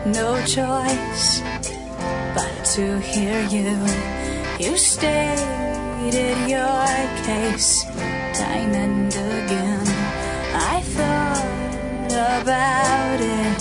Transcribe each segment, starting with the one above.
no choice but to hear you. You stated your case time and again. I thought about it.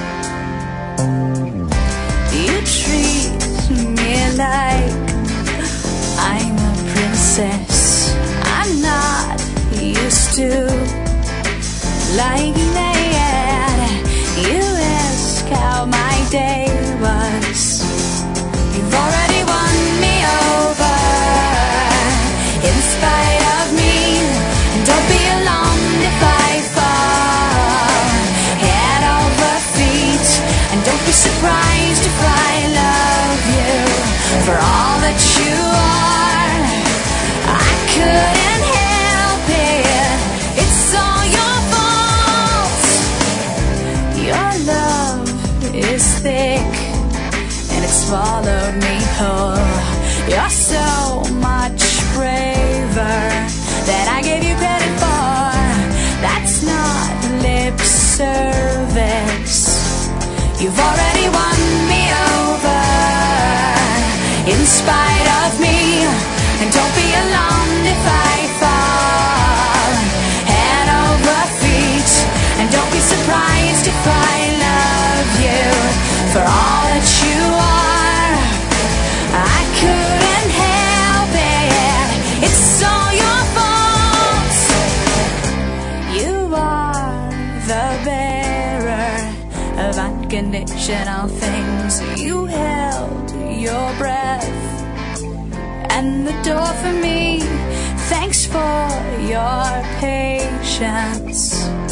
You treat me like I'm a princess. I'm not used to liking that. You ask how my day was. You've already won me over in spite of me. And don't be alarmed if I fall head over feet. And don't be surprised if I love you for all that you are. I couldn't help it. It's all your fault. Your love is thick and it swallowed me whole. You're so much braver than I gave you credit for. That's not lip service. You've already won me over in spite of me. And don't be alarmed if I fall head over feet. And don't be surprised if I love you for all that you are. I couldn't help it. It's all your fault. You are the bearer of unconditional things. You held your breath and the door for me. Thanks for your patience.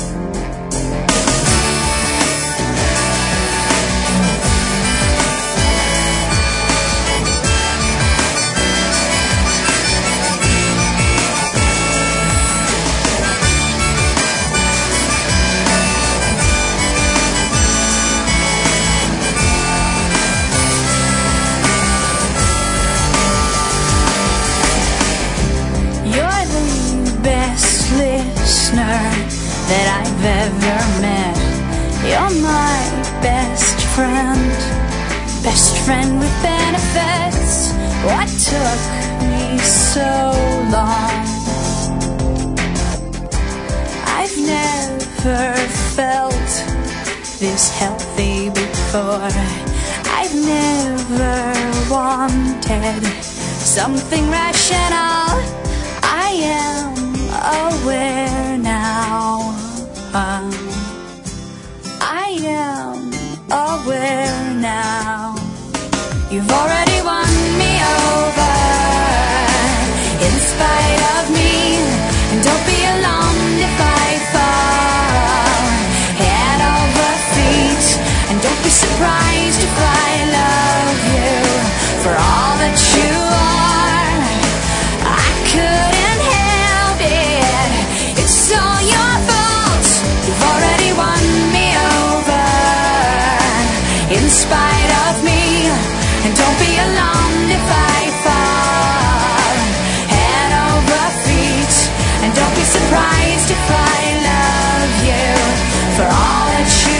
That I've ever met. You're my best friend with benefits. What took me so long? I've never felt this healthy before. I've never wanted something rational. I am aware now. I am aware now. You've already won me over in spite of me. And don't be alarmed if I fall head over feet. And don't be surprised if I love you for all that you are. I couldn't help it. It's all your fault. You've already won me over in spite of me. And don't be alarmed if I fall head over feet. And don't be surprised if I love you for all that you